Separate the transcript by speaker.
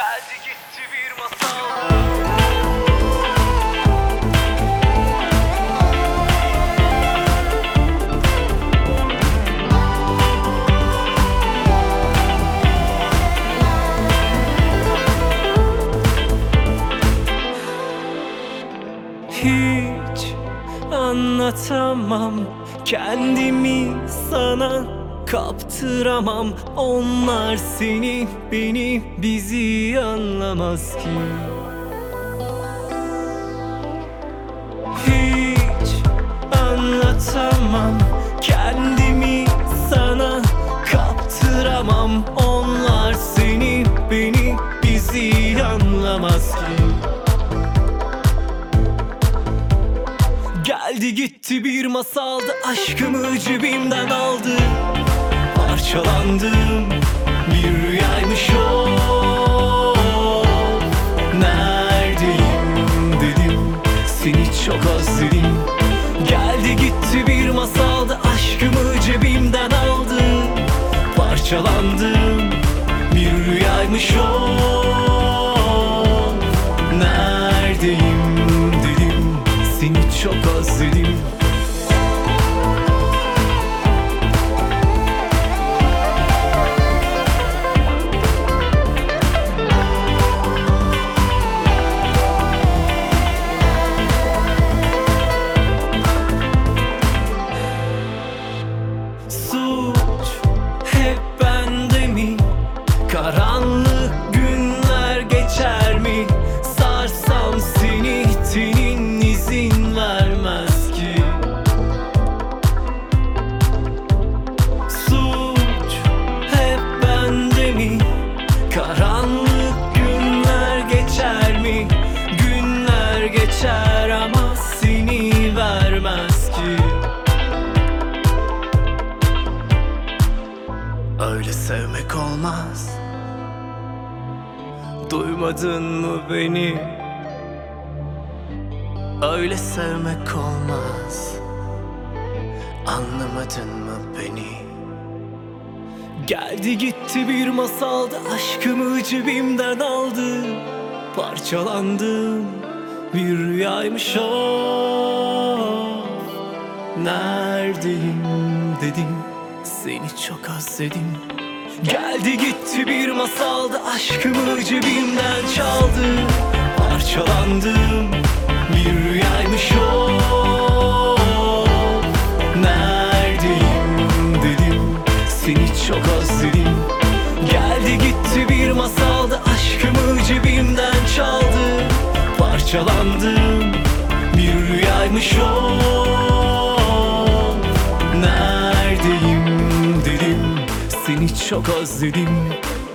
Speaker 1: Geldi gitti bir masal. Hiç anlatamam kendimi sana, kaptıramam. Onlar seni, beni, bizi anlamaz ki. Hiç anlatamam kendimi sana, kaptıramam. Onlar seni, beni, bizi anlamaz ki. Geldi gitti bir masaldı, aşkımı cebimden aldı. Parçalandım, bir rüyaymış o. Neredeyim dedim, seni çok özledim. Geldi gitti bir masaldı, aşkımı cebimden aldı. Parçalandım, bir rüyaymış o. Neredeyim dedim, seni çok özledim. Suç hep bende mi? Karanlık günler geçer mi? Sarsam seni, tenin izin vermez ki. Suç hep bende mi? Karanlık günler geçer mi? Günler geçer ama seni vermez ki. Öyle sevmek olmaz. Duymadın mı beni? Öyle sevmek olmaz. Anlamadın mı beni? Geldi gitti bir masaldı, aşkımı cebimden aldı. Parçalandım, bir rüyaymış o. Neredeyim dedim, seni çok özledim. Geldi gitti bir masaldı, aşkımı cebimden çaldı. Parçalandım, bir rüyaymış o. Neredeyim dedim, seni çok özledim. Geldi gitti bir masaldı, aşkımı cebimden çaldı. Parçalandım, bir rüyaymış o. Neredeyim dedim, seni çok özledim.